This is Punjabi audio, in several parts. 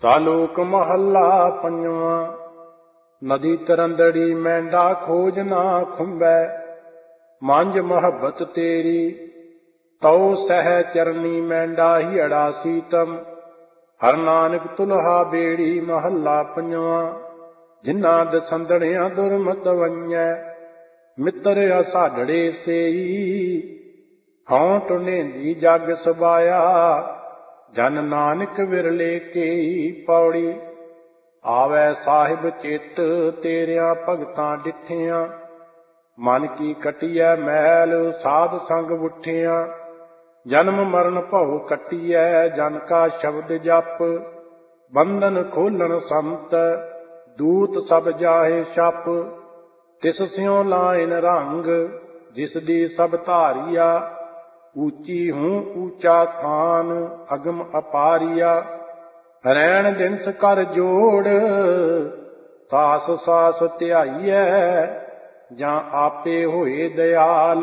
ਸਾਲੋਕ ਮਹੱਲਾ ਪੰਜਵਾਂ। ਨਦੀ ਤਰੰਦੜੀ ਮੈਂਡਾ ਖੋਜ ਨਾ ਖੁੰਬੈ, ਮੰਝ ਮੁਹੱਬਤ ਤੇਰੀ ਤਉ ਸਹਿ ਚਰਨੀ ਮੈਂਡਾ ਹੀੜਾ ਸੀਤਮ। ਹਰ ਨਾਨਕ ਤੁਲਹਾ ਬੇੜੀ ਮਹੱਲਾ ਪੰਜਵਾਂ। ਜਿਨ੍ਹਾਂ ਦਸੰਦੜਿਆਂ ਦੁਰਮਤ ਵੰਜੈ, ਮਿੱਤਰ ਅਸਾਢੜੇ ਸੇਈ। ਹਉ ਟੁਨੇਂਦੀ ਜਗ ਸਬਾਇਆ, ਜਨ ਨਾਨਕ ਵਿਰਲੇ ਕੇਈ। ਪੌੜੀ। ਆਵੈ ਸਾਹਿਬ ਚਿੱਤ ਤੇਰਿਆਂ ਭਗਤਾਂ ਡਿਠਿਆਂ, ਮਨ ਕੀ ਕਟੀਐ ਮੈਲ ਸਾਧ ਸੰਗ ਉਠਿਆਂ। ਜਨਮ ਮਰਨ ਭਉ ਕੱਟੀਐ, ਜਨ ਕਾ ਸ਼ਬਦ ਜਪ। ਬੰਧਨ ਖੋਲਣ ਸੰਤ, ਦੂਤ ਸਭ ਜਾਹੇ ਛਪ। ਤਿਸ ਸਿਉ ਲਾਇਨ ਰੰਗ, ਜਿਸ ਦੀ ਸਭ ਧਾਰੀਆ। ਊਚੀ ਹੂੰ ਊਚਾ ਸਥਾਨ, ਅਗਮ ਅਪਾਰੀਆ। ਰੈਣ ਦਿਨਸ ਕਰ ਜੋੜ, ਸਾਸ ਸਾਸ ਧਿਆਈਐ। ਜਾਂ ਆਪੇ ਹੋਏ ਦਿਆਲ,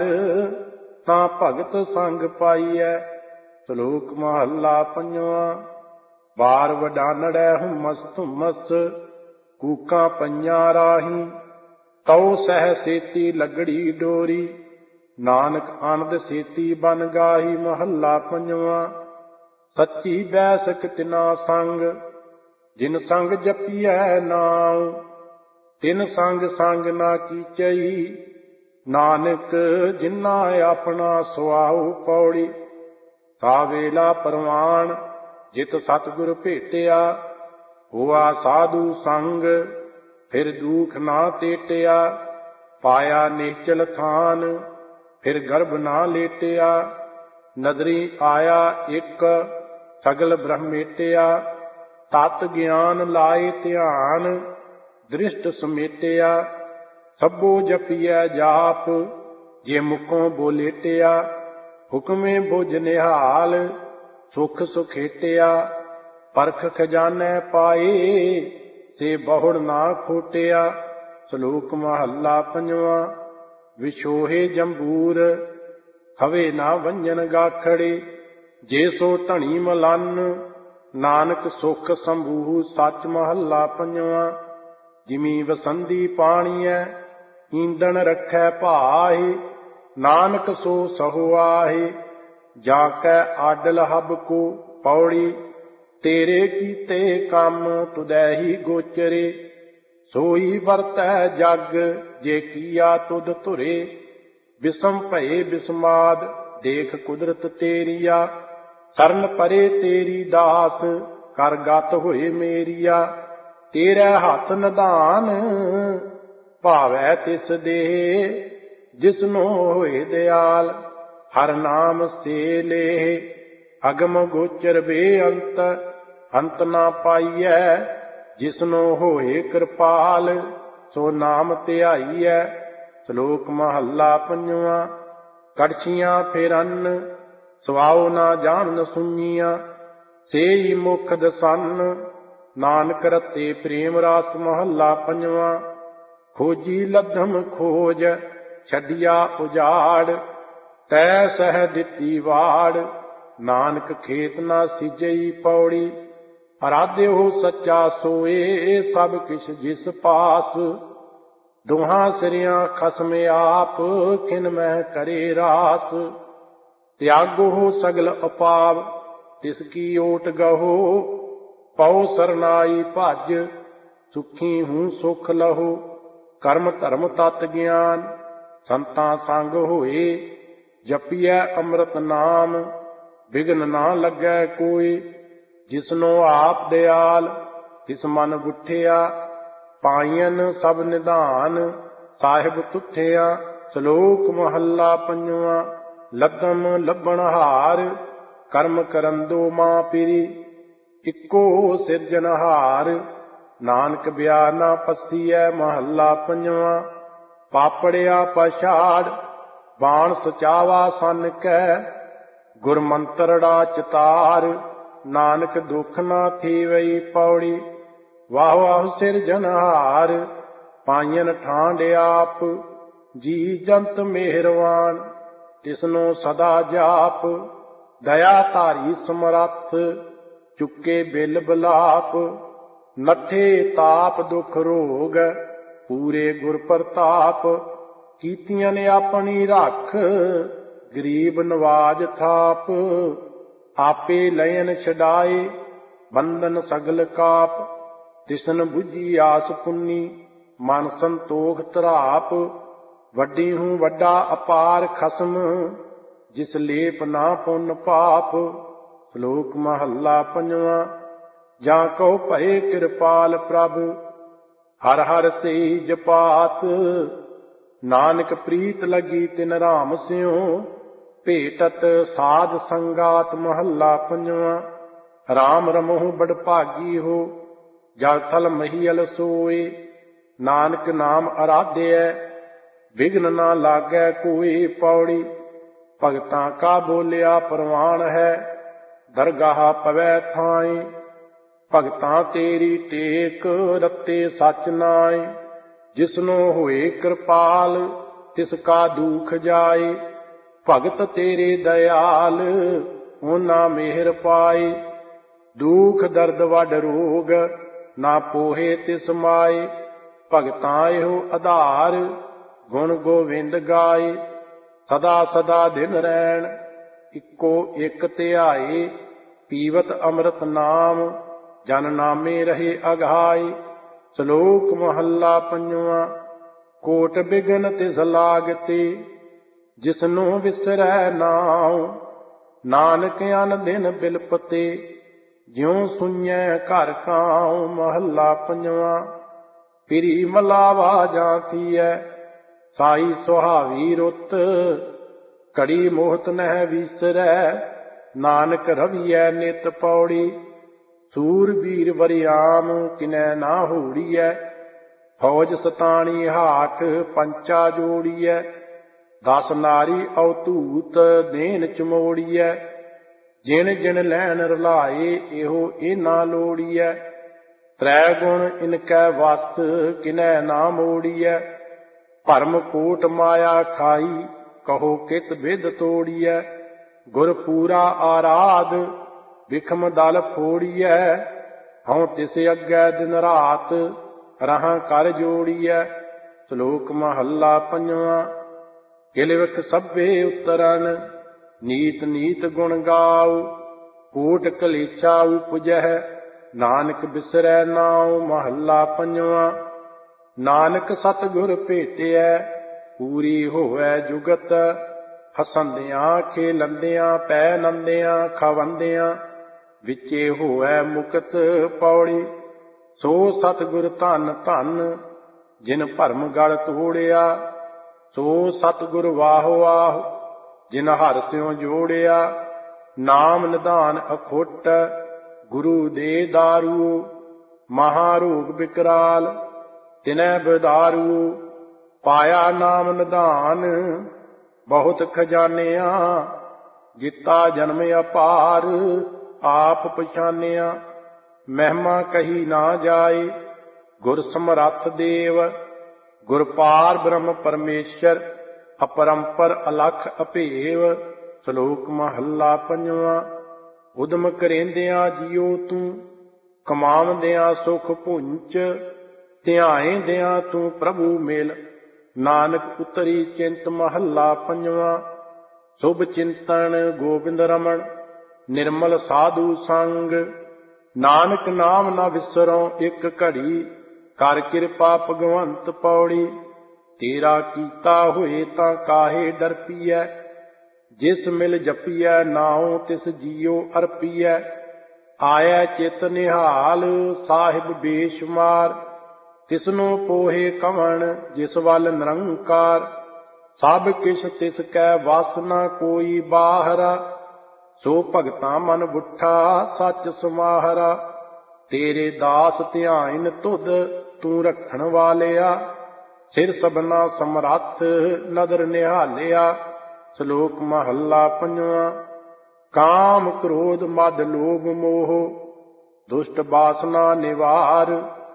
ਤਾਂ ਭਗਤ ਸੰਗ ਪਾਈਐ। ਸ਼ਲੋਕ ਮਹੱਲਾ ਪੰਜਵਾਂ। ਬਾਰ ਵਡਾਨੜੈ ਹੁਮਸ ਧੁਮਸ, ਕੂਕਾਂ ਪਈਆਂ ਰਾਹੀਂ। ਤਉ ਸਹਿ ਸੇਤੀ ਲਗੜੀ ਡੋਰੀ, ਨਾਨਕ ਆਨੰਦ ਸੇਤੀ ਬਨ ਗਾਹੀ। ਮਹੱਲਾ ਪੰਜਵਾਂ। ਸੱਚੀ ਬੈਸਕ ਤਿਨਾ ਸੰਗ, ਜਿਨ ਸੰਗ ਜਪੀਐ ਨਾਉ। ਤਿਨ ਸੰਗ ਸੰਗ ਨਾ ਕੀਚਈ, ਨਾਨਕ ਜਿਨਾ ਆਪਣਾ ਸੁਆਉ। ਪੌੜੀ। ਸਾ ਵੇਲਾ ਪਰਵਾਨ, ਜਿਤ ਸਤਿਗੁਰ ਭੇਟਿਆ। ਹੋਆ ਸਾਧੂ ਸੰਗ, ਫਿਰ ਦੂਖ ਨਾ ਤੇਟਿਆ। ਪਾਇਆ ਨਿਸ਼ਚਲ ਥਾਨ, ਫਿਰ ਗਰਭ ਨਾ ਲੇਟਿਆ। ਨਦਰੀ ਆਇਆ ਇੱਕ, ਸਗਲ ਬ੍ਰਹਮੇਟਿਆ। ਤਤ ਗਿਆਨ ਲਾਏ ਧਿਆਨ, ਦ੍ਰਿਸ਼ਟ ਸਮੇਟਿਆ। ਸਭੋ ਜਪੀਐ ਜਾਪ, ਜੇ ਮੁਖੋਂ ਬੋਲੇਟਿਆ। ਹੁਕਮੇ ਬੁਝ ਨਿਹਾਲ, ਸੁਖ ਸੁਖੇਟਿਆ। ਪਰਖ ਖਜ਼ਾਨੈ ਪਾਏ, ਸੇ ਬਹੁੜ ਨਾ ਖੋਟਿਆ। ਸ਼ਲੋਕ ਮਹੱਲਾ ਪੰਜਵਾਂ। ਵਿਛੋਹੇ ਜੰਬੂਰ, ਹਵੇ ਨਾ ਵੰਜਨ ਗਾਖੜੇ। ਜੇ ਸੋ ਧਣੀ ਮਲੰਨ, ਨਾਨਕ ਸੁਖ ਸੰਭੂ ਸੱਚ। ਮਹੱਲਾ ਪੰਜਵਾਂ। ਜਿਮੀ ਵਸੰਦੀ ਪਾਣੀਐ, ਈਂਦਣ ਰੱਖੈ ਭਾਏ। ਨਾਨਕ ਸੋ ਸਹੁ ਆਹੇ, ਜਾ ਕੈ ਆਡਲ ਹਬ ਕੋ। ਪੌੜੀ। ਤੇਰੇ ਕੀਤੇ ਕੰਮ, ਤੁਧੈ ਹੀ ਗੋਚਰੇ। ਸੋਈ ਵਰਤੈ ਜਗ, ਜੇ ਕੀਆ ਤੁਧ ਧੁਰੇ। ਬਿਸਮ ਭਏ ਬਿਸਮਾਦ, ਦੇਖ ਕੁਦਰਤ ਤੇਰੀਆ। ਸਰਨ ਪਰੇ ਤੇਰੀ ਦਾਸ, ਕਰ ਗਤ ਹੋਏ ਮੇਰੀਆ। ਤੇਰੇ ਹੱਥ ਨਿਧਾਨ, ਭਾਵੈ ਤਿਸ ਦੇ। ਜਿਸਨੂੰ ਹੋਏ ਦਿਆਲ, ਹਰ ਨਾਮ ਸੇ ਲੇਹ। ਅਗਮ ਗੋਚਰ ਬੇਅੰਤ, ਅੰਤ ਨਾ ਪਾਈਐ। ਜਿਸਨੂੰ ਹੋਏ ਕਿਰਪਾਲ, ਸੋ ਨਾਮ ਧਿਆਈਐ। ਸ਼ਲੋਕ ਮਹੱਲਾ ਪੰਜਵਾਂ। ਕੜਛੀਆਂ ਫੇਰਨ, ਸਵਾਉ ਨਾ ਜਾਣਨ ਸੁਣੀਆਂ। ਸੇਈ ਮੁਖ ਦਸਨ, ਨਾਨਕ ਰਤੇ ਪ੍ਰੇਮ ਰਸ। ਮਹੱਲਾ ਪੰਜਵਾਂ। ਖੋਜੀ ਲਧਮ ਖੋਜ, ਛੱਡਿਆ ਉਜਾੜ। ਤੈ ਸਹਿ ਦਿੱਤੀ ਵਾੜ, ਨਾਨਕ ਖੇਤ ਨਾ ਸਿਜਈ। ਪੌੜੀ। ਅਰਾਧਿਓ ਸੱਚਾ ਸੋਏ, ਸਭ ਕਿਛ ਜਿਸ ਪਾਸ। ਦੋਹਾਂ ਸਿਰਿਆਂ ਖਸਮ ਆਪ, ਖਿਨ ਮਹਿ ਕਰੇ ਰਾਸ। ਤਿਆਗੋ ਸਗਲ ਅਪਾਵ, ਤਿਸ ਕੀ ਓਟ ਗਹੋ। ਪਉ ਸਰਨਾਈ ਭਜ, ਸੁਖੀ ਹੂੰ ਸੁਖ ਲਹੋ। ਕਰਮ ਧਰਮ ਤਤ ਗਿਆਨ, ਸੰਤਾਂ ਸੰਗ ਹੋਏ। ਜਪੀਐ ਅੰਮ੍ਰਿਤ ਨਾਮ, ਬਿਘਨ ਨਾ ਲੱਗੈ ਕੋਈ। ਜਿਸਨੂੰ ਆਪ ਦਿਆਲ, ਤਿਸ ਮਨ ਗੁਠਿਆ। ਪਾਈਨ ਸਭ ਨਿਧਾਨ, ਸਾਹਿਬ ਤੁਠਿਆ। ਸ਼ਲੋਕ ਮਹੱਲਾ ਪੰਜਵਾਂ। ਲੱਦਮ ਲੱਭਣ ਹਾਰ, ਕਰਮ ਕਰੰਦੋ ਮਾਂ ਪਿਰੀ। ਇੱਕੋ ਸਿਰਜਨਹਾਰ, ਨਾਨਕ ਬਿਆ ਨਾ ਪਸੀਐ। ਮਹੱਲਾ ਪੰਜਵਾਂ। ਪਾਪੜਿਆ ਪਛਾੜ, ਬਾਣ ਸਚਾਵਾ ਸੰਨ ਕੈ। ਗੁਰ ਮੰਤਰੜਾ ਚਿਤਾਰ, ਨਾਨਕ ਦੁਖ ਨਾ ਥੀਵਈ। ਪੌੜੀ। ਵਾਹ ਵਾਹ ਸਿਰਜਨਹਾਰ, ਪਾਈਨ ਠਾਂਡ ਆਪ। ਜੀ ਜੰਤ ਮਿਹਰਵਾਨ, ਤਿਸਨੂੰ ਸਦਾ ਜਾਪ। ਦਇਆ ਧਾਰੀ ਸਮਰੱਥ, ਚੁੱਕੇ ਬਿਲ ਬਲਾਪ, ਨੱਠੇ ਤਾਪ ਦੁਖ ਰੋਗ, ਪੂਰੇ ਗੁਰ ਪ੍ਰਤਾਪ, ਕੀਤੀਆਂ ਨੇ ਆਪਣੀ ਰੱਖ, ਗਰੀਬ ਨਵਾਜ ਥਾਪ, ਆਪੇ ਲयन ਛਡਾਏ, ਬੰਧਨ ਸਗਲ ਕਾਪ, ਤਿਸਨ ਬੁਝੀ ਆਸ ਪੁੰਨੀ, ਮਨ ਸੰਤੋਖ ਧਰਾਪ, ਵੱਡੀ ਹੂੰ ਵੱਡਾ ਅਪਾਰ ਖਸਮ, ਜਿਸ ਲੇਪ ਨਾ ਪੁੰਨ ਪਾਪ। ਸ਼ਲੋਕ ਮਹੱਲਾ ਪੰਜਵਾਂ। ਜਾਂ ਕਉ ਭਏ ਕਿਰਪਾਲ ਪ੍ਰਭ, ਹਰ ਹਰ ਸਈ ਜਪਾਤ, ਨਾਨਕ ਪ੍ਰੀਤ ਲਗੀ ਤਿਨ ਰਾਮ ਸਿਉ, ਭੇਟਤ ਸਾਧ ਸੰਗਾਤ। ਮਹੱਲਾ ਪੰਜਵਾਂ। ਰਾਮ ਰਮਹੁ ਬੜ ਭਾਗੀ ਹੋ, ਜਲ ਥਲ ਮਹੀਅਲ ਸੋਏ, ਨਾਨਕ ਨਾਮ ਅਰਾਧਿਐ, ਵਿਘਨ ਨਾ ਲਾਗੈ ਕੋਇ। ਪੌੜੀ। ਭਗਤਾਂ ਕਾ ਬੋਲਿਆ ਪ੍ਰਵਾਨ ਹੈ, ਦਰਗਾਹ ਪਵੈ ਥਾਈ, ਭਗਤਾਂ ਤੇਰੀ ਟੇਕ, ਰਤੇ ਸਚ ਨਾਏ, ਜਿਸਨੂੰ ਹੋਏ ਕਿਰਪਾਲ, ਤਿਸ ਕਾ ਦੁਖ ਜਾਏ, ਭਗਤ ਤੇਰੇ ਦਇਆਲ, ਉਹਨਾਂ ਮਿਹਰ ਪਾਏ, ਦੁਖ ਦਰਦ ਵੱਡ ਰੋਗ, ਨਾ ਪੋਹੇ ਤਿਸ ਮਾਏ, ਭਗਤਾਂ ਇਹੋ ਆਧਾਰ, ਗੁਣ ਗੋਵਿੰਦ ਗਾਏ, ਸਦਾ ਸਦਾ ਦਿਨ ਰੈਣ, ਇੱਕੋ ਇੱਕ ਧਿਆਏ, ਪੀਵਤ ਅੰਮ੍ਰਿਤ ਨਾਮ, ਜਨ ਨਾਮੇ ਰਹੇ ਅਘਾਏ। ਸ਼ਲੋਕ ਮਹੱਲਾ ਪੰਜਵਾਂ। ਕੋਟ ਬਿਗਨ ਤਿਸ ਲਾਗਤੇ, ਜਿਸਨੂੰ ਵਿਸਰੈ ਨਾਉ, ਨਾਨਕ ਅਨ ਦਿਨ ਬਿਲਪਤੇ, ਜਿਉ ਸੁਣਿਐ ਘਰ ਕਾਉ। ਮਹੱਲਾ ਪੰਜਵਾਂ। ਪਿਰੀ ਮਲਾਵਾ ਜਾਂ ਥੀਐ, ਸਾਈ ਸੁਹਾਵੀ ਰੁੱਤ, ਘੜੀ ਮੋਹਤ ਨਹਿ ਵੀਸਰੈ, ਨਾਨਕ ਰਵੀਐ ਨਿਤ। ਪੌੜੀ। ਸੂਰਬੀਰ ਵਰਿਆਮ, ਕਿਨੈ ਨਾ ਹੋੜੀਐ, ਫੌਜ ਸਤਾਣੀ ਹਾਠ, ਪੰਚਾ ਜੋੜੀਐ, 10 ਨਾਰੀ ਅਵਧੂਤ, ਦੇਨ ਚਮੋੜੀਐ, ਜਿਣ ਜਿਣ ਲੈਣ ਰਲਾਏ, ਇਹੋ ਇਹ ਨਾ ਲੋੜੀਐ, ਤ੍ਰੈ ਗੁਣ ਇਨਕੈ ਵਸ, ਕਿਨੈ ਨਾ ਮੋੜੀਐ, ਭਰਮ ਕੋਟ ਮਾਇਆ ਖਾਈ, ਕਹੋ ਕਿਤ ਵਿਦ ਤੋੜੀਐ, ਗੁਰ ਪੂਰਾ ਆਰਾਧ, ਵਿਖਮ ਦਲ ਫੋੜੀਐ, ਹਉ ਤਿਸ ਅੱਗੇ ਦਿਨ ਰਾਤ, ਰਹਾਂ ਕਰ ਜੋੜੀਐ। ਸ਼ਲੋਕ ਮਹੱਲਾ ਪੰਜਵਾਂ। ਕਿਲਵਖ ਸਭੇ ਉਤਰਨ, ਨੀਤ ਨੀਤ ਗੁਣ ਗਾਉ, ਕੋਟ ਕਲੇਛਾ ਉਪਜਹਿ, ਨਾਨਕ ਬਿਸਰੈ ਨਾਉ। ਮਹੱਲਾ ਪੰਜਵਾਂ। ਨਾਨਕ ਸਤਿਗੁਰ ਭੇਟਿਐ, ਪੂਰੀ ਹੋਵੈ ਜੁਗਤ, ਹਸੰਦਿਆਂ ਖੇਲੰਦਿਆਂ, ਪੈ ਨੰਦਿਆਂ ਖਵੰਦਿਆਂ, ਵਿਚੇ ਹੋਵੈ ਮੁਕਤ। ਪੌੜੀ। ਸੋ ਸਤਿਗੁਰ ਧੰਨ ਧੰਨ, ਜਿਨ ਭਰਮ ਗਲ ਤੋੜਿਆ, ਸੋ ਸਤਿਗੁਰ ਵਾਹ ਵਾਹ, ਜਿਨ ਹਰਿ ਸਿਉ ਜੋੜਿਆ, ਨਾਮ ਨਿਧਾਨ ਅਖੁੱਟ, ਗੁਰੂ ਦੇ ਦਾਰੂ, ਮਹਾਰੋਗ ਬਿਕਰਾਲ, ਤਿਨੈ ਬਿਦਾਰੂ, ਪਾਇਆ ਨਾਮ ਨਿਧਾਨ, ਬਹੁਤ ਖਜ਼ਾਨਿਆਂ, ਜਿਤਾ ਜਨਮ ਅਪਾਰ, ਆਪ ਪਛਾਨਿਆ, ਮਹਿਮਾ ਕਹੀ ਨਾ ਜਾਏ, ਗੁਰ ਸਮਰੱਥ ਦੇਵ, ਗੁਰ ਪਾਰ ਬ੍ਰਹਮ ਪਰਮੇਸ਼ਰ, ਅਪਰੰਪਰ ਅਲਖ ਅਭੇਵ। ਸ਼ਲੋਕ ਮਹੱਲਾ ਪੰਜਵਾਂ। ਉਦਮ ਕਰੇਂਦਿਆਂ ਜੀਓ ਤੂੰ, ਕਮਾਵੰਦਿਆਂ ਸੁਖ ਪੁੰਚ, ਧਿਆਏਂਦਿਆਂ ਤੂੰ ਪ੍ਰਭੂ ਮਿਲ, ਨਾਨਕ ਉਤਰੀ ਚਿੰਤ। ਮਹੱਲਾ ਪੰਜਵਾਂ। ਸੁਭ ਚਿੰਤਨ ਗੋਬਿੰਦ ਰਮਣ, ਨਿਰਮਲ ਸਾਧੂ ਸੰਗ, ਨਾਨਕ ਨਾਮ ਨਾ ਵਿਸਰੋਂ ਇੱਕ ਘੜੀ, ਕਰ ਕਿਰਪਾ ਭਗਵੰਤ। ਪੌੜੀ। ਤੇਰਾ ਕੀਤਾ ਹੋਏ ਤਾਂ ਕਾਹੇ ਡਰਪੀਐ, ਜਿਸ ਮਿਲ ਜਪੀਐ ਨਾਉ ਤਿਸ ਜੀਉ ਅਰਪੀਐ, ਆਇਐ ਚਿਤ ਨਿਹਾਲ, ਸਾਹਿਬ ਬੇਸ਼ੁਮਾਰ, ਤਿਸਨੂੰ ਪੋਹੇ ਕਵਣ, ਜਿਸ ਵੱਲ ਨਿਰੰਕਾਰ, ਸਭ ਕਿਛ ਤਿਸ ਕੈ ਵਸ, ਨਾ ਕੋਈ ਬਾਹਰਾ, ਸੋ ਭਗਤਾਂ ਮਨ ਬੁੱਠਾ, ਸੱਚ ਸਮਾਹਰਾ, ਤੇਰੇ ਦਾਸ ਧਿਆਇਨ ਤੁਧ, ਤੂੰ ਰੱਖਣ ਵਾਲਿਆ, ਸਿਰ ਸਭਨਾ ਸਮਰੱਥ, ਨਦਰ ਨਿਹਾਲਿਆ। ਸ਼ਲੋਕ ਮਹੱਲਾ ਪੰਜਵਾਂ। ਕਾਮ ਕ੍ਰੋਧ ਮਦ ਲੋਭ ਮੋਹ, ਦੁਸ਼ਟ ਬਾਸਨਾ ਨਿਵਾਰ,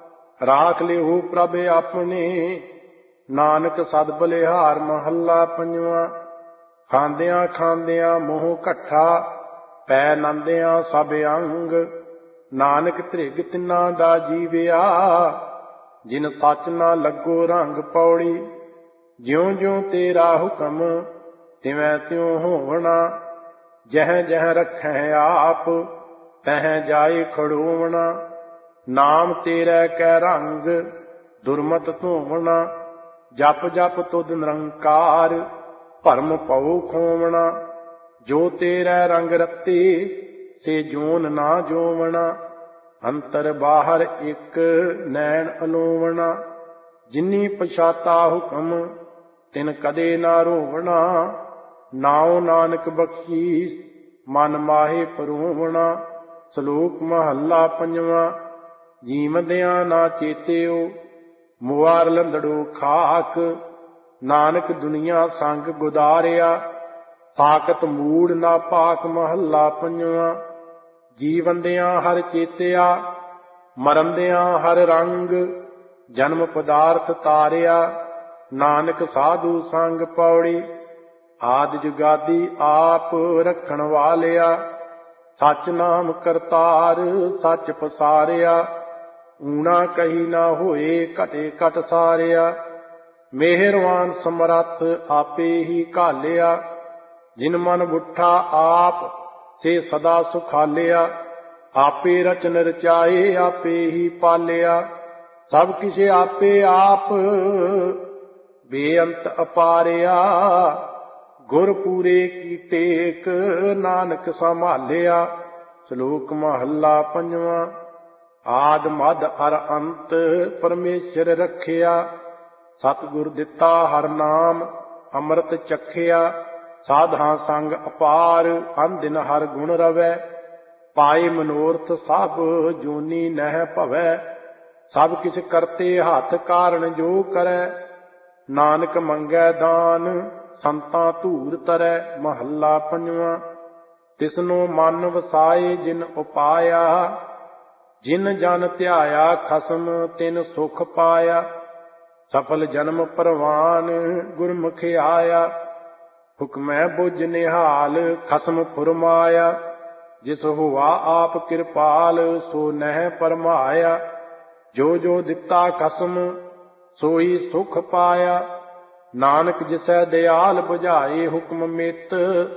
ਰਾਖ ਲਿਓ ਪ੍ਰਭ ਆਪਣੇ, ਨਾਨਕ ਸਦ ਬਲਿਹਾਰ। ਮਹੱਲਾ ਪੰਜਵਾਂ। ਖਾਂਦਿਆਂ ਖਾਂਦਿਆਂ ਮੋਹ ਘੱਠਾ, ਪੈ ਨੰਦਿਆਂ ਸਭ ਅੰਗ, ਨਾਨਕ ਧ੍ਰਿਗ ਤਿੰਨਾਂ ਦਾ ਜੀਵਿਆ, ਜਿਨ ਸੱਚ ਨਾ ਲੱਗੋ ਰੰਗ ਪੌੜੀ। ਜਿਉ ਜਿਉ ਤੇਰਾ ਹੁਕਮ ਤਿਵੈ ਤਿਉ ਹੋਵਣਾ, ਜਹ ਜਹ ਰਖੈ ਆਪ ਤਹ ਜਾਏ ਖੜੋਵਣਾ। ਨਾਮ ਤੇਰੇ ਕੈ ਰੰਗ ਦੁਰਮਤ ਧੋਵਣਾ, ਜਪ ਜਪ ਤੁਧ ਨਿਰੰਕਾਰ ਭਰਮ ਭਉ ਖੋਵਣਾ। ਜੋ ਤੇਰੇ ਰੰਗ ਰਤੇ ਸੇ ਜੋਨ ਨਾ ਜੋਵਣਾ, ਅੰਤਰ ਬਾਹਰ ਇੱਕ ਨੈਣ ਅਲੋਵਣਾ। ਜਿਨੀ ਪਛਾਤਾ ਹੁਕਮ ਤਿਨ ਕਦੇ ਨਾ ਰੋਵਣਾ, ਨਾਉ ਨਾਨਕ ਬਖਸ਼ੀਸ ਮਨ ਮਾਹੇ ਪਰੋਵਣਾ। ਸ਼ਲੋਕ ਮਹੱਲਾ ਪੰਜਵਾਂ। ਜੀਵਦਿਆਂ ਨਾ ਚੇਤਿਓ ਮੁਆਰ ਲੰਦੜੋ ਖਾਕ, ਨਾਨਕ ਦੁਨੀਆ ਸੰਗ ਗੁਦਾਰਿਆ ਸਾਕਤ ਮੂੜ ਨਾ ਪਾਕ। ਮਹੱਲਾ ਪੰਜਵਾਂ। ਜੀਵੰਦਿਆਂ ਹਰ ਚੇਤਿਆ ਮਰੰਦਿਆਂ ਹਰ ਰੰਗ, ਜਨਮ ਪਦਾਰਥ ਤਾਰਿਆ ਨਾਨਕ ਸਾਧੂ ਸੰਗ ਪੌੜੀ। ਆਦਿ ਜੁਗਾਦੀ ਆਪ ਰੱਖਣ ਵਾਲਿਆ, ਸੱਚ ਨਾਮ ਕਰਤਾਰ ਸੱਚ ਪਸਾਰਿਆ। ਊਣਾ ਕਹੀ ਨਾ ਹੋਏ ਘਟੇ ਘਟ ਸਾਰਿਆ, ਮਿਹਰਵਾਨ ਸਮਰੱਥ ਆਪੇ ਹੀ ਘਾਲਿਆ। ਜਿਨ ਮਨ ਬੁੱਠਾ ਆਪ ਸੇ ਸਦਾ ਸੁਖਾਲਿਆ, ਆਪੇ ਰਚਨ ਰਚਾਏ ਆਪੇ ਹੀ ਪਾਲਿਆ। ਸਭ ਕਿਛ ਆਪੇ ਆਪ ਬੇਅੰਤ ਅਪਾਰਿਆ, ਗੁਰ ਪੂਰੇ ਕੀ ਟੇਕ ਨਾਨਕ ਸੰਭਾਲਿਆ। ਸ਼ਲੋਕ ਮਹੱਲਾ ਪੰਜਵਾਂ। ਆਦ ਮਧ ਅਰ ਅੰਤ ਪਰਮੇਸ਼ਰ ਰੱਖਿਆ, ਸਤਿਗੁਰ ਦਿੱਤਾ ਹਰ ਨਾਮ ਅੰਮ੍ਰਿਤ ਚਖਿਆ। ਸਾਧਾਂ ਸੰਗ ਅਪਾਰ ਅੰਦਿਨ ਹਰ ਗੁਣ ਰਵੈ, ਪਾਏ ਮਨੋਰਥ ਸਭ ਜੋਨੀ ਨਹਿ ਭਵੈ। ਸਭ ਕਿਛ ਕਰਤੇ ਹੱਥ ਕਾਰਨ ਜੋ ਕਰੈ, ਨਾਨਕ ਮੰਗੈ ਦਾਨ ਸੰਤਾਂ ਧੂਰ ਤਰੈ। ਮਹੱਲਾ ਪੰਜਵਾਂ। ਤਿਸਨੂੰ ਮਨ ਵਸਾਏ ਜਿਨ ਉਪਾਇਆ, ਜਿਨ ਜਨ ਧਿਆਇਆ ਖਸਮ ਤਿਨ ਸੁਖ ਪਾਇਆ। ਸਫਲ ਜਨਮ ਪਰਵਾਨ ਗੁਰਮੁਖ ਆਇਆ, ਹੁਕਮੈ ਬੁਝ ਨਿਹਾਲ ਖਸਮ ਫੁਰਮਾਇਆ। ਜਿਸ ਹੁਆ ਆਪ ਕਿਰਪਾਲ ਸੋ ਨਹਿ ਪਰਮਾਇਆ, ਜੋ ਜੋ ਦਿੱਤਾ ਖਸਮ ਸੋਈ ਸੁਖ ਪਾਇਆ। ਨਾਨਕ ਜਿਸੈ ਦਿਆਲ ਬੁਝਾਏ ਹੁਕਮ ਮਿਤ,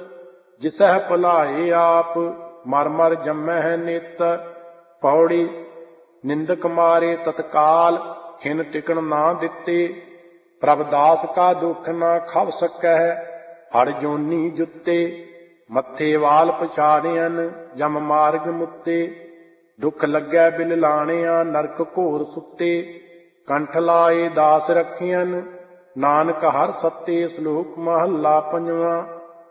ਜਿਸੈ ਭੁਲਾਏ ਆਪ ਮਰ ਮਰ ਜੰਮਹਿ ਨਿਤ। ਪੌੜੀ। ਨਿੰਦਕ ਮਾਰੇ ਤਤਕਾਲ ਖਿਨ ਟਿਕਣ ਨਾ ਦਿੱਤੇ, ਪ੍ਰਭ ਦਾਸ ਕਾ ਦੁਖ ਨਾ ਖਵ ਸਕੈ ਹੜ ਜੋਨੀ ਜੁੱਤੇ। ਮੱਥੇ ਵਾਲ ਪਛਾੜਿਆਨ ਜਮ ਮਾਰਗ ਮੁੱਤੇ, ਦੁੱਖ ਲੱਗੈ ਬਿਲ ਲਾਣਿਆ ਨਰਕ ਘੋਰ ਸੁੱਤੇ। ਕੰਠ ਲਾਏ ਦਾਸ ਰੱਖਿਆਨ ਨਾਨਕ ਹਰ ਸੱਤੇ। ਸ਼ਲੋਕ ਮਹੱਲਾ ਪੰਜਵਾਂ।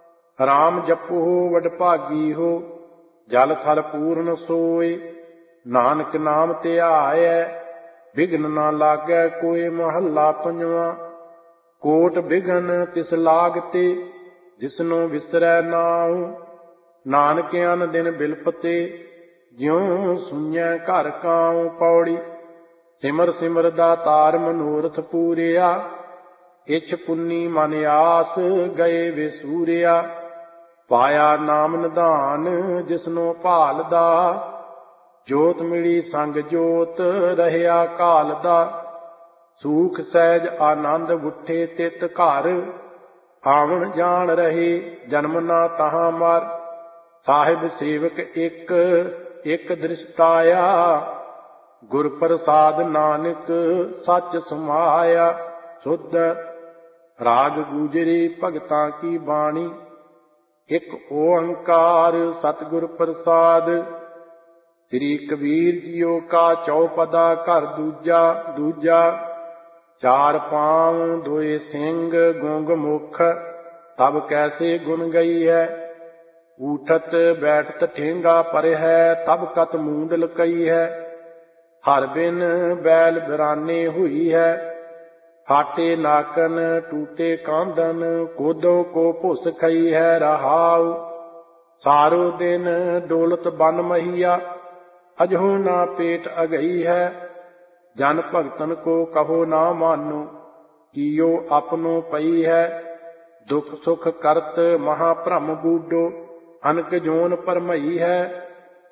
ਰਾਮ ਜਪੋ ਵਡਭਾਗੀ ਹੋ, ਜਲ ਥਲ ਪੂਰਨ ਸੋਏ। ਨਾਨਕ ਨਾਮ ਧਿਆਇਐ ਵਿਘਨ ਨਾ ਲਾਗੈ ਕੋਇ। ਮਹੱਲਾ ਪੰਜਵਾਂ। ਕੋਟ ਵਿਘਨ ਤਿਸ ਲਾਗਤੇ, ਜਿਸਨੂੰ ਵਿਸਰੈ ਨਾਉ। ਨਾਨਕ ਅਨ ਦਿਨ ਬਿਲਪਤੇ, ਜਿਉ ਸੁਣਿਐ ਘਰ ਕਾਉ। ਪੌੜੀ। ਸਿਮਰ ਸਿਮਰ ਦਾਤਾਰ ਮਨੋਰਥ ਪੂਰਿਆ, ਇਛ ਪੁੰਨੀ ਮਨ ਆਸ ਗਏ ਵਿਸੂਰਿਆ। ਪਾਇਆ ਨਾਮ ਨਿਧਾਨ ਜਿਸਨੂੰ ਭਾਲਦਾ, ਜੋਤ ਮਿਲੀ ਸੰਗ ਜੋਤ ਰਹਿਆ ਘਾਲਦਾ। ਸੂਖ ਸਹਿਜ ਆਨੰਦ ਉਠੇ ਤਿਤ ਘਰ, ਆਵਣ ਜਾਣ ਰਹੇ ਜਨਮ ਨਾ ਤਹਾਂ ਮਰ। ਸਾਹਿਬ ਸੇਵਕ ਇੱਕ ਇੱਕ ਦ੍ਰਿਸ਼ਟਾਇਆ, ਗੁਰ ਪ੍ਰਸਾਦ ਨਾਨਕ ਸੱਚ ਸਮਾਇਆ। ਸੁਧ ਰਾਗ ਗੂਜਰੀ ਭਗਤਾਂ ਕੀ ਬਾਣੀ, ਇੱਕ ਓੰਕਾਰ ਸਤਿਗੁਰ ਪ੍ਰਸਾਦ। ਸ੍ਰੀ ਕਬੀਰ ਜੀਓ ਕਾ ਚੌਪਦਾ ਘਰ ਦੂਜਾ ਦੂਜਾ। ਚਾਰ ਪਾਂਵ ਦੋਏ ਸਿੰਘ ਗੁੰਗ ਮੁਖ, ਤਬ ਕੈਸੇ ਗੁਣ ਗਈ ਹੈ। ਊਠਤ ਬੈਠਤ ਠੇਂਗਾ ਪਰ ਹੈ, ਤਬ ਕਤ ਮੂੰਡ ਲਕਈ ਹੈ। ਹਰ ਬਿਨ ਬੈਲ ਬਿਰਾਨੇ ਹੋਈ ਹੈ, ਹਾਟੇ ਨਾਕਨ ਟੂਟੇ ਕਾਂਦਨ। ਕੋਦੋ ਕੋ ਭੁਸ ਖਈ ਹੈ ਰਹਾਉ, ਸਾਰੋ ਦਿਨ ਡੋਲਤ ਬਨ ਮਹੀਆ। ਅਜਹੂ ਨਾ ਪੇਟ ਅਗਈ ਹੈ, ਜਨ ਭਗਤਨ ਕੋ ਕਹੋ ਨਾ ਮਾਨੋ। ਕੀਓ ਆਪਨੋ ਪਈ ਹੈ, ਦੁਖ ਸੁਖ ਕਰਤ ਮਹਾ ਭ੍ਰਮ ਬੂਡੋ। ਅਨਕ ਜੋਨ ਪਰਮਈ ਹੈ,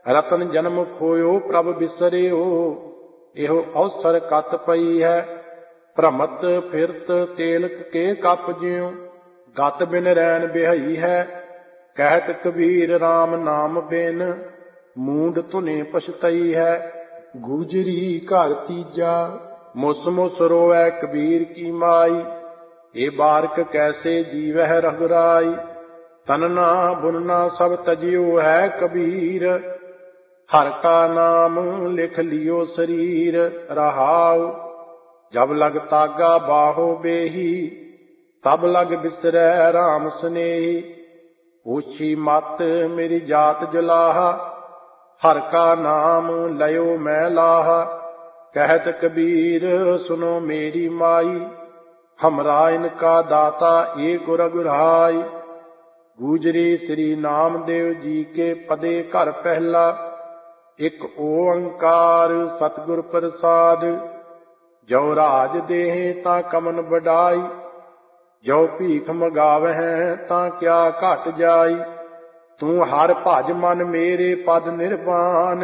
ਰਤਨ ਜਨਮ ਖੋਇਓ ਪ੍ਰਭ ਬਿਸਰਿਓ, ਇਹੋ ਅਵਸਰ ਕਤ ਪਈ ਹੈ। ਭ੍ਰਮਤ ਫਿਰਤ ਤੇਲਕ ਕੇ ਕੱਪ ਜਿਉ, ਗਤ ਬਿਨ ਰੈਣ ਬਿਹਈ ਹੈ। ਕਹਿਤ ਕਬੀਰ ਰਾਮ ਨਾਮ ਬਿਨ, ਮੂੰਡ ਧੁਨੇ ਪਛਤਈ ਹੈ। ਗੂਜਰੀ ਘਰ ਤੀਜਾ, ਮੁਸ ਮੁਸ ਰੋਵੈ ਕਬੀਰ ਕੀ ਮਾਈ, ਇਹ ਬਾਰਕ ਕੈਸੇ ਜੀਵਹਿ ਰਘੁਰਾਈ। ਤਨਨਾ ਬੁਨਨਾ ਸਭ ਤਜਿਓ ਹੈ ਕਬੀਰ, ਹਰ ਕਾ ਨਾਮ ਲਿਖ ਲਿਓ ਸਰੀਰ। ਰਹਾਉ ਜਬ ਲਗ ਤਾਗਾ ਬਾਹੋ ਬੇਹੀ, ਤਬ ਲਗ ਬਿਸਰੈ ਰਾਮ ਸਨੇਹੀ। ਓਛੀ ਮਤ ਮੇਰੀ ਜਾਤ ਜਲਾਹਾ, ਹਰ ਕਾ ਨਾਮ ਲਇਓ ਮੈਂ ਲਾਹਾ। ਕਹਿਤ ਕਬੀਰ ਸੁਨੋ ਮੇਰੀ ਮਾਈ, ਹਮਰਾ ਇਨਕਾ ਦਾਤਾ ਏਕ ਰਘੁਰਾਈ। ਗੂਜਰੀ ਸ੍ਰੀ ਨਾਮਦੇਵ ਜੀ ਕੇ ਪਦੇ ਘਰ ਪਹਿਲਾ, ਇਕ ਓੰਕਾਰ ਸਤਿਗੁਰ ਪ੍ਰਸਾਦ। ਜੋ ਰਾਜ ਦੇਹਿ ਤਾਂ ਕਮਨ ਵਡਾਈ, ਜੋ ਭੀਖ ਮਗਾਵਹਿ ਤਾਂ ਕਿਆ ਘਟ ਜਾਈ। ਤੂੰ ਹਰ ਭਜ ਮਨ ਮੇਰੇ ਪਦ ਨਿਰਵਾਨ,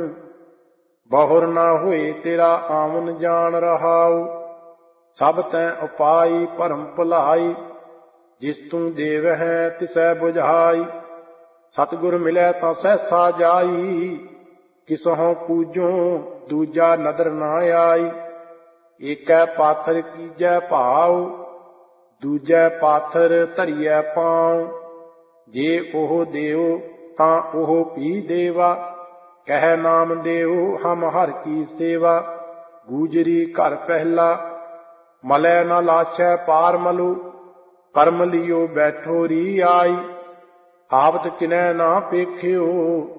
ਬਹੁਰ ਨਾ ਹੋਏ ਤੇਰਾ ਆਵਨ ਜਾਣ। ਰਹਾਉ ਸਭ ਤੈ ਉਪਾਈ ਭਰਮ ਭੁਲਾਈ, ਜਿਸ ਤੂੰ ਦੇਵ ਹੈ ਤਿਸੈ ਬੁਝਾਈ। ਸਤਿਗੁਰ ਮਿਲੈ ਤਾਂ ਸਹਿਸਾ ਜਾਈ, ਕਿਸਹੋਂ ਪੂਜੋ ਦੂਜਾ ਨਦਰ ਨਾ ਆਈ। ਏਕੈ ਪਾਥਰ ਕੀਜੈ ਭਾਉ, ਦੂਜੈ ਪਾਥਰ ਧਰਿਐ ਪਾਉ। ਜੇ ਉਹ ਦੇਵ ਤਾਂ ਉਹ ਭੀ ਦੇਵਾ, ਕਹਿ ਨਾਮਦੇਵ ਹਮ ਹਰ ਕੀ ਸੇਵਾ। ਗੂਜਰੀ ਘਰ ਪਹਿਲਾ, ਮਲੈ ਨ ਲਾਛੈ ਪਾਰ ਮਲੁ, ਕਰਮ ਲਿਓ ਬੈਠੋ ਰੀ ਆਈ। ਆਵਤ ਕਿਨੈ ਨਾ ਪੇਖਿਓ,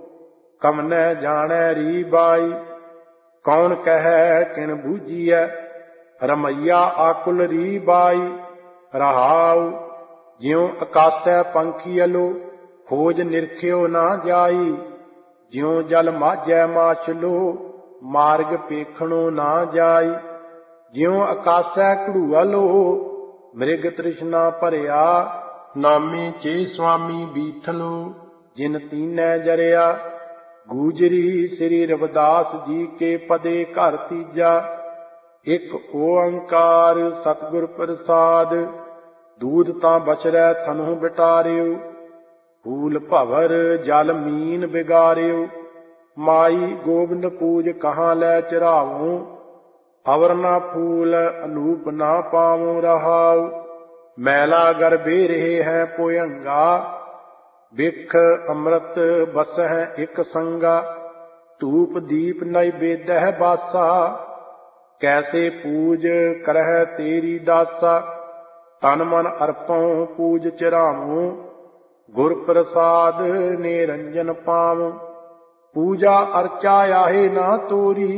ਕਮਨੈ ਜਾਣੈ ਰੀ ਬਾਈ। ਕੌਣ ਕਹੈ ਕਿਨ ਬੂਝੀਐ, ਰਮਈਆ ਆਕੁਲ ਰੀ ਬਾਈ। ਰਹਾਉ ਜਿਉ ਆਕਾਸੈ ਪੰਖੀਅਲੋ, ਖੋਜ ਨਿਰਖਿਓ ਨਾ ਜਾਈ। ਜਿਉ ਜਲ ਮਾਝੈ ਮਾਛਲੋ, ਮਾਰਗ ਪੇਖਣੋ ਨਾ ਜਾਈ। ਜਿਉ ਆਕਾਸੈ ਘੜੂਅਲੋ, ਮ੍ਰਿਗ ਤ੍ਰਿਸ਼ਨਾ ਭਰਿਆ। ਨਾਮੇ ਚੇ ਸੁਆਮੀ ਬੀਠਲੋ, ਜਿਨ ਤੀਨੈ ਜਰਿਆ। ਗੂਜਰੀ ਸ੍ਰੀ ਰਵਿਦਾਸ ਜੀ ਕੇ ਪਦੇ ਘਰ ਤੀਜਾ, ਇਕ ਓੰਕਾਰ ਸਤਿਗੁਰ ਪ੍ਰਸਾਦ। ਦੂਧ ਤਾਂ ਬਛਰੈ ਥਨਹੁ ਬਿਟਾਰਿਓ, ਫੂਲ ਭਵਰ ਜਲ ਮੀਨ ਬਿਗਾਰਿਓ। ਮਾਈ ਗੋਬਿੰਦ ਪੂਜ ਕਹਾਂ ਲੈ ਚਰਾਵੋ, ਅਵਰ ਨਾ ਫੂਲ ਅਨੂਪ ਨਾ ਪਾਵੋ। ਰਹਾਉ ਮੈਲਾ ਗਰਭੇ ਰਹੇ ਹੈ ਪੋਯੰਗਾ, ਬਿਖ ਅੰਮ੍ਰਿਤ ਬਸਹਿ ਇਕ ਸੰਗਾ। ਧੂਪ ਦੀਪ ਨੈਵੇਦਹਿ ਬਾਸਾ, ਕੈਸੇ ਪੂਜ ਕਰਹਿ ਤੇਰੀ ਦਾਸਾ। ਤਨ ਮਨ ਅਰਪਉ ਪੂਜ ਚਰਾਵੋ, ਗੁਰ ਪ੍ਰਸਾਦ ਨਿਰੰਜਨ ਪਾਵੋ। ਪੂਜਾ ਅਰਚਾ ਆਹੇ ਨਾ ਤੋਰੀ,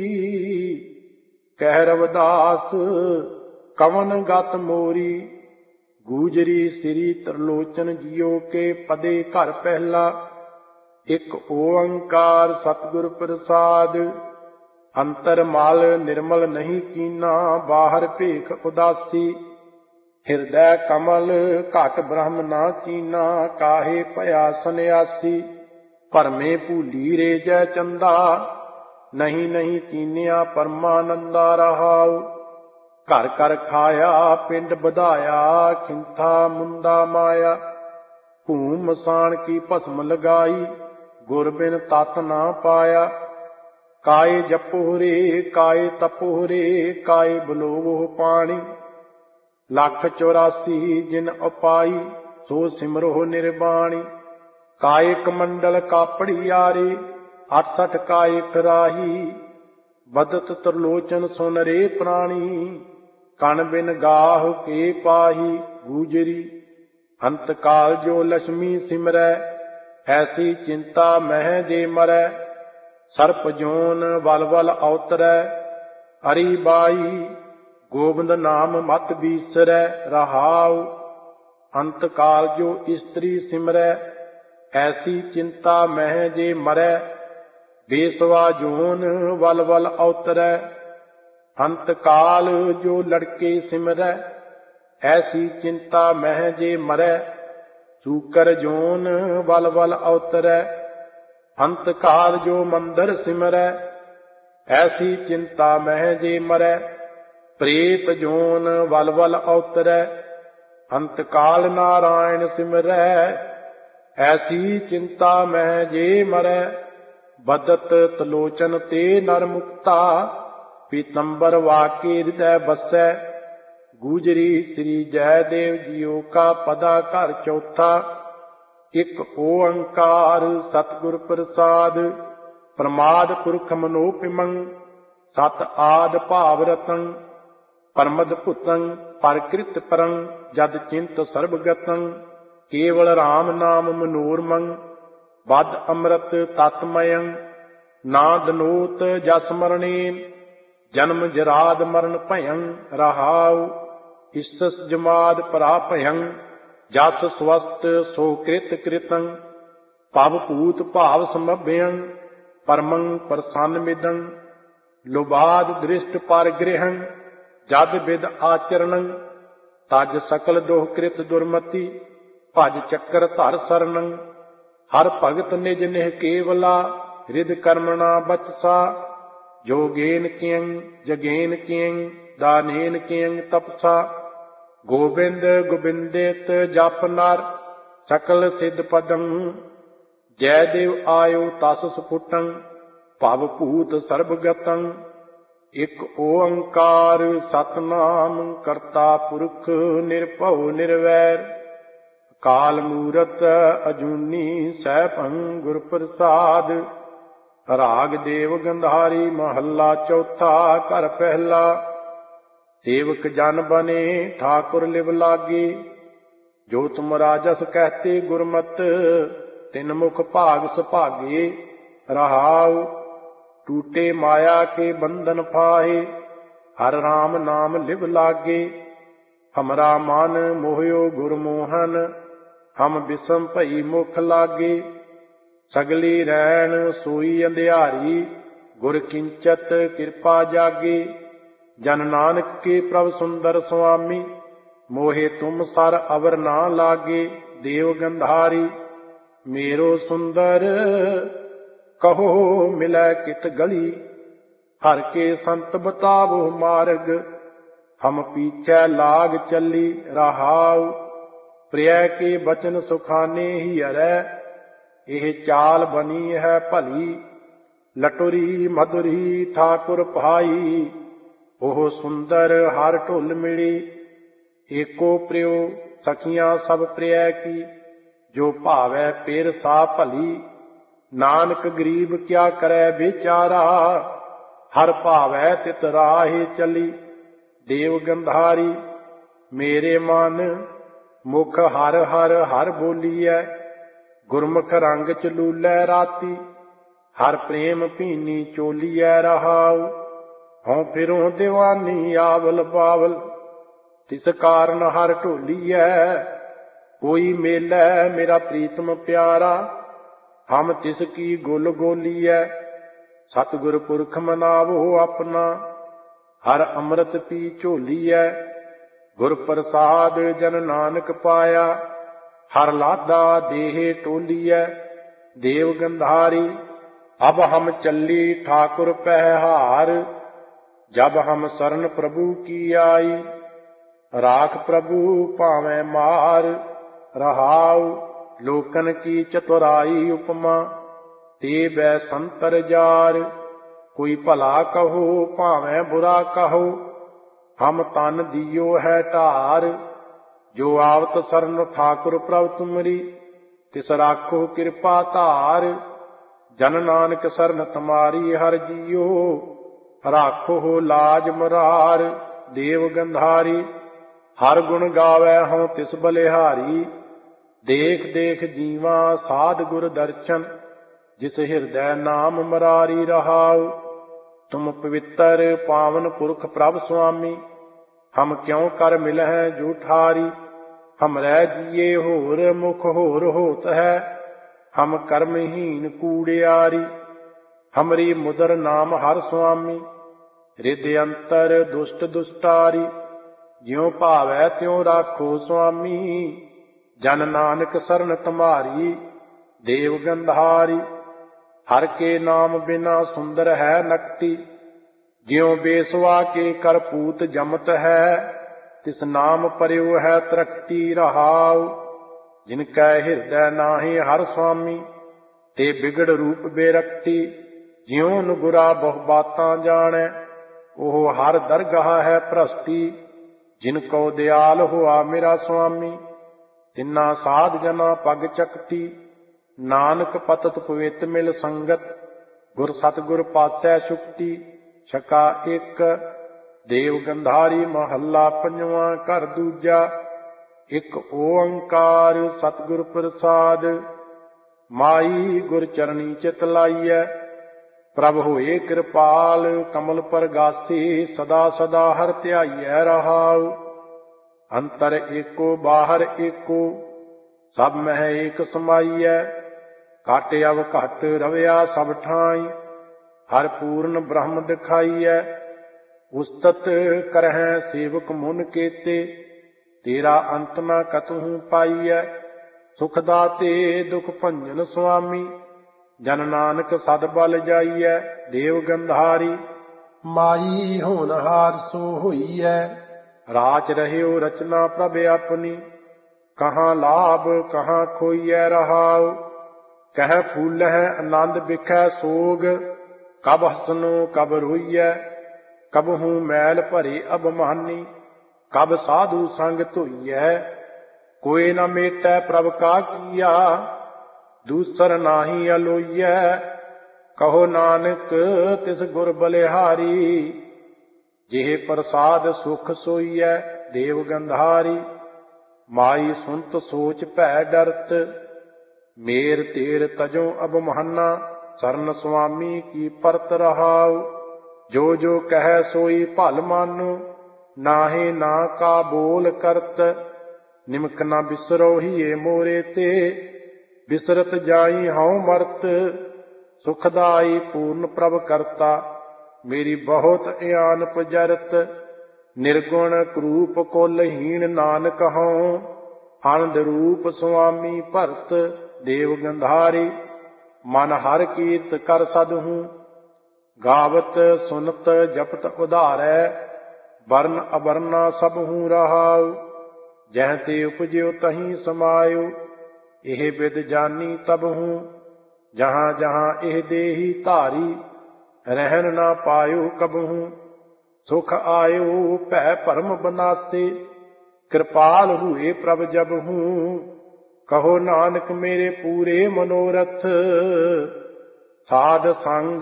ਕਹਿ ਰਵਿਦਾਸ ਕਵਨ ਗਤ ਮੋਰੀ। ਗੂਜਰੀ ਸ੍ਰੀ ਤਰਲੋਚਨ ਜੀਓ ਕੇ ਪਦੇ ਘਰ ਪਹਿਲਾ, ਇਕ ਓੰਕਾਰ ਸਤਿਗੁਰ ਪ੍ਰਸਾਦ। ਅੰਤਰ ਮਲ ਨਿਰਮਲ ਨਹੀਂ ਕੀਨਾ, ਬਾਹਰ ਭੇਖ ਉਦਾਸੀ। ਹਿਰਦੈ ਕਮਲ ਘਟ ਬ੍ਰਹਮ ਨਾ ਚੀਨਾ, ਕਾਹੇ ਭਇਆ ਸੰਨਿਆਸੀ। ਭਰਮੇ ਭੂਲੀ ਰੇਜੈ ਚੰਦਾ, ਨਹੀਂ ਨਹੀਂ ਚੀਨਿਆ ਪਰਮਾਨੰਦਾ। ਰਹਾਉ ਘਰ ਘਰ ਖਾਇਆ ਪਿੰਡ ਵਧਾਇਆ, ਖਿੰਥਾ ਮੁੰਦਾ ਮਾਇਆ। ਭੂਮ ਮਸਾਣ ਕੀ ਭਸਮ ਲਗਾਈ, ਗੁਰ ਬਿਨ ਤਤ ਨਾ ਪਾਇਆ। ਕਾਏ ਜਪੋ ਰੇ ਕਾਏ ਤਪੋ ਰੇ, ਕਾਏ ਬਲੋਵੋ ਪਾਣੀ। 184 ਜਿਨ ਉਪਾਈ, ਸੋ ਸਿਮਰੋ ਨਿਰਬਾਣੀ। ਕਾਏ ਕਮੰਡਲ ਕਾਪੜੀਆਰੇ, 68 ਕਾਏ ਕਰਾਹੀ। ਬਦਤ ਤਰਲੋਚਨ ਸੁਨ ਰੇ ਪ੍ਰਾਣੀ, ਕਣ ਬਿਨ ਗਾਹ ਕੇ ਪਾਹੀ। ਗੂਜਰੀ ਅੰਤ ਕਾਲ ਜੋ ਲక్ష్ਮੀ ਸਿਮਰੈ, ਐਸੀ ਚਿੰਤਾ ਮਹਿ ਜੇ ਮਰੈ। ਸਰਪ ਜੋਨ ਵਲ ਵਲ ਅਵਤਰੈ, ਅਰੀ ਬਾਈ ਗੋਬਿੰਦ ਨਾਮ ਮਤ ਬੀਸਰੈ। ਰਹਾਉ ਅੰਤ ਕਾਲ ਜੋ ਇਸਤਰੀ ਸਿਮਰੈ, ਐਸੀ ਚਿੰਤਾ ਮਹਿ ਜੇ ਮਰੈ। ਬੇਸਵਾ ਜੋਨ ਵਲ ਵਲ ਅਵਤਰੈ, ਅੰਤ ਕਾਲ ਜੋ ਲੜਕੇ ਸਿਮਰੈ। ਐਸੀ ਚਿੰਤਾ ਮਹਿ ਜੇ ਮਰੈ। ਸੂਕਰ ਜੋਨ ਵਲ ਵਲ ਅਵਤਰੈ, ਅੰਤ ਕਾਲ ਜੋ ਮੰਦਰ ਸਿਮਰੈ, ਐਸੀ ਚਿੰਤਾ ਮਹਿ ਜੇ ਮਰੈ। ਪ੍ਰੇਤ ਜੋਨ ਵਲ ਵਲ ਅਵਤਰੈ, ਅੰਤ ਕਾਲ ਨਾਰਾਇਣ ਸਿਮਰੈ। ਐਸੀ ਚਿੰਤਾ ਮਹਿ ਜੇ ਮਰੈ, ਬਦਤ ਤਲੋਚਨ ਤੇ ਨਰ ਮੁਕਤਾ। ਪੀਤੰਬਰ ਵਾਕੇ ਹਿਰਦੈ ਬਸੈ, ਗੂਜਰੀ ਸ੍ਰੀ ਜੈਦੇਵ ਜੀਓ ਕਾ ਪਦਾ ਘਰ ਚੌਥਾ। ਇਕ ਓੰਕਾਰ ਸਤਿਗੁਰ ਪ੍ਰਸਾਦ, ਪ੍ਰਮਾਦ ਪੁਰਖ ਮਨੋਪਿਮੰ। ਸਤ ਆਦ ਭਾਵ ਰਤੰ, ਪਰਮਦ ਭੁਤੰ ਪਰਕ੍ਰਿਤ ਪਰੰ। ਜਦ ਚਿੰਤ ਸਰਬ ਗਤੰ, ਕੇਵਲ ਰਾਮ ਨਾਮ ਮਨੋਰਮੰ। ਬਦ ਅੰਮ੍ਰਿਤ ਤਤਮਯੰ, ਨਾ ਦਨੋਤ ਜਸ ਮਰਣੇ। ਜਨਮ ਜਰਾਦ ਮਰਨ ਭਯੰ, ਰਹਾਉ ਇਸਸ ਜਮਾਦ ਪਰਾ ਭਯੰ। ਜਸ ਸਵਸਤ ਸੋ ਕ੍ਰਿਤ ਕ੍ਰਿਤੰ, ਭਵ ਭੂਤ ਭਾਵ ਸਮਭਯੰ। ਪਰਮੰ ਪ੍ਰਸੰਨ ਮਿਦੰ, ਲੋਬਾਦ ਦ੍ਰਿਸ਼ਟ ਪਰਗ੍ਰਹੰ। ਜਦ ਵਿਦ ਆਚਰਣੰ, ਤਜ ਸਕਲ ਦੋਹ ਕ੍ਰਿਤ ਦੁਰਮਤੀ। ਭਜ ਚੱਕਰ ਧਰ ਸਰਣੰ, ਹਰ ਭਗਤ ਨਿਜ ਨਿਹ ਕੇਵਲਾ। ਰਿਦ ਕਰਮਣਾ ਬਚਸਾ, ਜੋਗੇਨ ਕਿਯੰ ਜਗੇਨ ਕਿਯੰ। ਦਾਨੇਨ ਕਿਯੰ ਤਪਸਾ। ਗੋਬਿੰਦ ਗੋਬਿੰਦੇਤ ਜਪ ਨਰ, ਸਕਲ ਸਿਧ ਪਦੰ। ਜੈਦੇਵ ਆਇਓ ਤਸ ਸੁਫੁਟੰ, ਭਵ ਭੂਤ ਸਰਬ ਗਤੰ। ਇਕ ਓੰਕਾਰ ਸਤਨਾਮ ਕਰਤਾ ਪੁਰਖ, ਨਿਰਭਉ ਨਿਰਵੈਰ। ਅਕਾਲ ਮੂਰਤ ਅਜੂਨੀ ਸੈਭੰ ਗੁਰ ਪ੍ਰਸਾਦ। ਰਾਗ ਦੇਵ ਗੰਧਾਰੀ ਮਹੱਲਾ ਚੌਥਾ। ਘਰ ਪਹਿਲਾ। ਸੇਵਕ ਜਨ ਬਨੇ ਠਾਕੁਰ ਲਿਵ ਲਾਗੇ, ਜੋ ਤੁਮ ਰਾਜਸ ਕਹਤੇ ਗੁਰਮਤ। ਤਿਨ ਮੁਖ ਭਾਗ ਸੁਭਾਗੇ, ਰਹਾਉ ਟੂਟੇ ਮਾਇਆ ਕੇ ਬੰਧਨ ਫਾਹੇ। ਹਰ ਰਾਮ ਨਾਮ ਲਿਵ ਲਾਗੇ, ਹਮਰਾ ਮਨ ਮੋਹਿਓ ਗੁਰਮੋਹਨ। ਹਮ ਬਿਸਮ ਭਈ ਮੁਖ ਲਾਗੇ, ਸਗਲੀ ਰੈਣ ਸੋਈ ਅੰਧਿਆਰੀ। ਗੁਰ ਕਿੰਚਤ ਕਿਰਪਾ ਜਾਗੇ, ਜਨ ਨਾਨਕ ਕੇ ਪ੍ਰਭ ਸੁੰਦਰ ਸੁਆਮੀ। ਮੋਹਿ ਤੁਮ ਸਰ ਅਵਰ ਨਾ ਲਾਗੇ, ਦੇਵ ਗੰਧਾਰੀ ਮੇਰੋ ਸੁੰਦਰ। ਕਹੋ ਮਿਲੈ ਕਿਤ ਗਲੀ, ਹਰ ਕੇ ਸੰਤ ਬਤਾਵੋ ਮਾਰਗ। ਹਮ ਪੀਛੈ ਲਾਗ ਚੱਲੀ, ਰਹਾਉ ਪ੍ਰਿਯ ਕੇ ਬਚਨ ਸੁਖਾਨੇ ਹੀ ਹਰੈ। ਇਹ ਚਾਲ ਬਨੀ ਹੈ ਭਲੀ, ਲਟੁਰੀ ਮਧੁਰੀ ਠਾਕੁਰ ਭਾਈ। ਉਹ ਸੁੰਦਰ ਹਰ ਢੁੱਲ ਮਿਲੀ, ਏਕੋ ਪ੍ਰਿਯੋ ਸਖੀਆਂ ਸਭ ਪ੍ਰਿਯ ਕੀ। ਜੋ ਭਾਵੈ ਪੇਰ ਸਾ ਭਲੀ, ਨਾਨਕ ਗਰੀਬ ਕਿਆ ਕਰੈ ਵਿਚਾਰਾ। ਹਰ ਭਾਵੈ ਤਿਤ ਰਾਹੇ ਚਲੀ, ਦੇਵ ਗੰਧਾਰੀ ਮੇਰੇ ਮਨ। ਮੁਖ ਹਰ ਹਰ ਹਰ ਬੋਲੀਐ, ਗੁਰਮੁਖ ਰੰਗ ਚ ਲੂਲੈ ਰਾਤੀ। ਹਰ ਪ੍ਰੇਮ ਭੀਨੀ ਚੋਲੀਐ, ਰਹਾਉ ਹਉ ਫਿਰੋਂ ਦੀਵਾਨੀ ਆਵਲ ਬਾਵਲ। ਤਿਸ ਕਾਰਨ ਹਰ ਢੋਲੀਐ, ਕੋਈ ਮੇਲੈ ਮੇਰਾ ਪ੍ਰੀਤਮ ਪਿਆਰਾ। ਹਮ ਤਿਸ ਕੀ ਗੁਲ ਗੋਲੀਐ, ਸਤਿਗੁਰ ਪੁਰਖ ਮਨਾਵੋ ਆਪਣਾ। ਹਰ ਅੰਮ੍ਰਿਤ ਪੀ ਝੋਲੀਐ, ਗੁਰ ਪ੍ਰਸਾਦ ਜਨ ਨਾਨਕ ਪਾਇਆ। ਹਰ ਲਾਦਾ ਦੇਹ ਟੋਲੀਐ, ਦੇਵ ਗੰਧਾਰੀ ਅਬ ਹਮ ਚੱਲੀ ਠਾਕੁਰ ਪਹਿ ਹਾਰ। ਜਬ ਹਮ ਸਰਨ ਪ੍ਰਭੂ ਕੀ ਆਈ, ਰਾਖ ਪ੍ਰਭੂ ਭਾਵੇਂ ਮਾਰ। ਰਹਾਉ ਲੋਕਨ ਕੀ ਚਤੁਰਾਈ ਉਪਮਾ, ਤੇ ਬੈ ਸੰਤਰ ਜਾਰ। ਕੋਈ ਭਲਾ ਕਹੋ ਭਾਵੇਂ ਬੁਰਾ ਕਹੋ, ਹਮ ਤਨ ਦਿਓ ਹੈ ਢਾਰ। ਜੋ ਆਵਤ ਸਰਨ ਠਾਕੁਰ ਪ੍ਰਭ ਤੁਮਰੀ, ਤਿਸ ਰਾਖੋ ਕਿਰਪਾ ਧਾਰ। ਜਨ ਨਾਨਕ ਸਰਨ ਤੁਮਾਰੀ ਹਰ ਜੀਓ, ਰਾਖੋ ਲਾਜ ਮੁਰਾਰ। ਦੇਵ ਗੰਧਾਰੀ ਹਰ ਗੁਣ ਗਾਵੈ ਹਉ ਤਿਸ ਬਲਿਹਾਰੀ। ਦੇਖ ਦੇਖ ਜੀਵਾ ਸਾਧ ਗੁਰ ਦਰਸ਼ਨ, ਜਿਸ ਹਿਰਦੈ ਨਾਮ ਮਰਾਰੀ। ਰਹਾਉ ਤੁਮ ਪਵਿੱਤਰ ਪਾਵਨ ਪੁਰਖ ਪ੍ਰਭ ਸੁਆਮੀ, ਹਮ ਕਿਉ ਕਰ ਮਿਲਹਿ ਜੂਠਾਰੀ। ਹਮਰੈ ਜੀਏ ਹੋਰ ਮੁਖ ਹੋਰ ਹੋਤ ਹੈ, ਹਮ ਕਰਮਹੀਨ ਕੂੜਿਆਰੀ। ਹਮਰੀ ਮੁਦਰ ਨਾਮ ਹਰ ਸੁਆਮੀ, ਰਿਦ ਅੰਤਰ ਦੁਸ਼ਟ ਦੁਸ਼ਟਾਰੀ। ਜਿਉ ਭਾਵੈ ਤਿਉ ਰਾਖੋ ਸੁਆਮੀ, ਜਨ ਨਾਨਕ ਸਰਨ ਤੁਮਾਰੀ। ਦੇਵ ਗੰਧਾਰੀ हर के नाम बिना सुंदर है नकटी, ज्यों बेसवा के करपूत जमत है, तिस नाम पर्यो है तरक्ति रहाउ। जिनकै हृदय नाहि हर स्वामी, ते बिगड़ रूप बेरक्ति, ज्यों नुगुरा बहु बातां जाने, ओह हर दरगाह है भ्रष्टि। जिनको दयाल हुआ मेरा स्वामी, तिन्ना साध जना पग चकती। नानक पतत पवित मिल संगत, गुर सतगुर पातै सुक्ति। छका एक। देव गंधारी महला पंजवा घर दूजा। एक ओंकार सतगुर प्रसाद, माई गुर चरणी चित लाइयै। प्रभ होए कृपाल कमल पर गासी, सदा सदा हर ध्याइयै रहाउ। अंतर एको बाहर एको, सब मह एक समाइयै। घट अव घट रविया सब ठाई, हर पूर्ण ब्रह्म दिखाइयै। उस्तत करहै सेवक मुन केते, तेरा अंत न कतहु पाइयै। सुख दाते दुख भंजन स्वामी, जन नानक सद बल जाइयै। देव गंधारी माई होनहार सो होइयै। राच रहियो रचना प्रभ अपनी, कहाँ लाभ कहाँ खोइयै रहाउ। कह फूल है आनंद बिखै सोग, कब हसनो कब रोइयै। कब हूँ मैल भरे अबमानी, कब साधु संग धोइयै। कोई न मेटै प्रभ का किया, दूसर नाहि अलोइयै। कहो नानक तिस गुर बलिहारी, जेह प्रसाद सुख सोइयै। देव गंधारी माई सुनत सोच भै डरत, मेर तेर तजो अबमाना। शरण स्वामी की परत रहाउ, जो जो कह सोई भल मानो। नाहि ना का बोल करत, निमक न बिसरो हिए मोरे ते। बिसरत जाई हऊँ मरत, सुखदाई पूर्ण प्रभ करता। मेरी बहुत आन पजरत, निर्गुण क्रूप कुलहीन नानक हऊँ। आनंद रूप स्वामी भरत। देव गंधारी मन हर कीर्त कर सदहूँ, गावत सुनत जपत उधारै। वर्ण अवरना सबहूँ रहाउ, जह ते उपजियो तहीं समायो। एह विद जानी तबहूँ, जहाँ जहाँ एह देही धारी। रहन ना पायो कबहूँ, सुख आयो भै भरम बनासे। कृपाल हुए प्रभ जबहूँ, कहो नानक मेरे पूरे मनोरथ। साध संग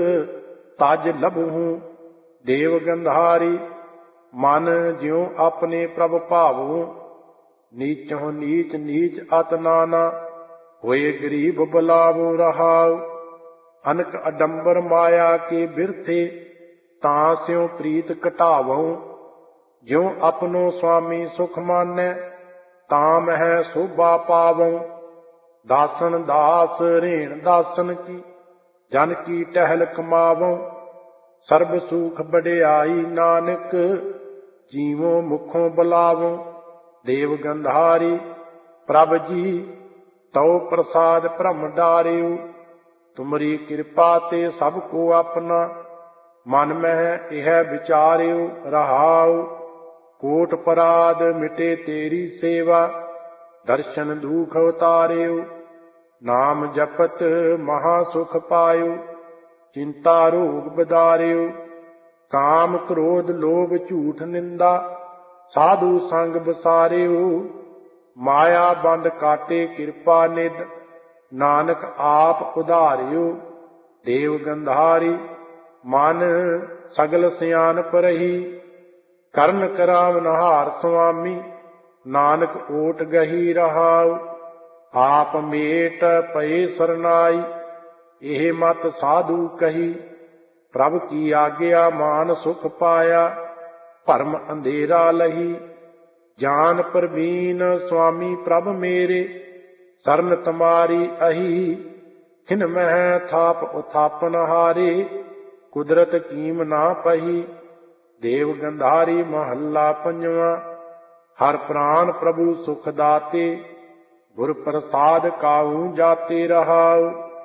तज लभहूँ। देव गंधारी मन ज्यों अपने प्रभ भावूँ। नीचों नीच नीच अत नाना, होए गरीब बुलावो रहाउ। अनक अडंबर माया के बिरथे, तास्यों प्रीत घटावो। ज्यों अपनो स्वामी सुख मानै, ताम है शोभा पावो। दासन दास रेण दासन की, जन की टहल कमावो। सर्ब सुख बड़ियाई नानक, जीवो मुखों बुलावो। देव गंधारी प्रभ जी तो प्रसाद भ्रम डारियो। तुमरी कृपा ते सबको अपना, मन में यह विचारियो रहाउ। कोट पराध मिटे तेरी सेवा, दर्शन दुख उतारियो। नाम जपत महासुख पायो, चिंता रोग बदारियो। काम क्रोध लोभ झूठ निंदा, साधु संग बसारियो। माया बंद काटे कृपा निध, नानक आप उधारियो। देव गंधारी मन सगल सियानप रही, करण करावनहार स्वामी। नानक ओट गही रहाउ, आप मेट पए सरनाई। एह मत साधु कही, प्रभ की आज्ञा मान सुख पाया। भरम अंधेरा लही, जान प्रवीण स्वामी प्रभ मेरे। शरण तुम्हारी अही, खिन मह थाप उथापन हारे। कुदरत कीम ना पही। देव गंधारी महला पंजवा। हर प्राण प्रभु सुख दाते, गुर प्रसाद काहू जाते रहाउ।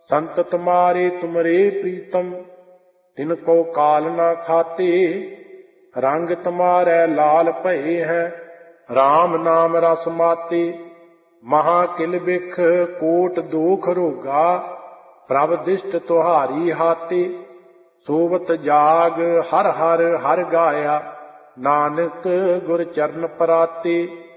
संत तुम्हारे तुमरे प्रीतम, तिनको काल न खाते। रंग तुम्हारे लाल भये हैं, राम नाम रस माते। महाकिल बिख कोट दोख रोगा, प्रभ दिष्ट तुहारी हाते। सोवत जाग हर हर हर गाया, नानक गुर चरण पराते।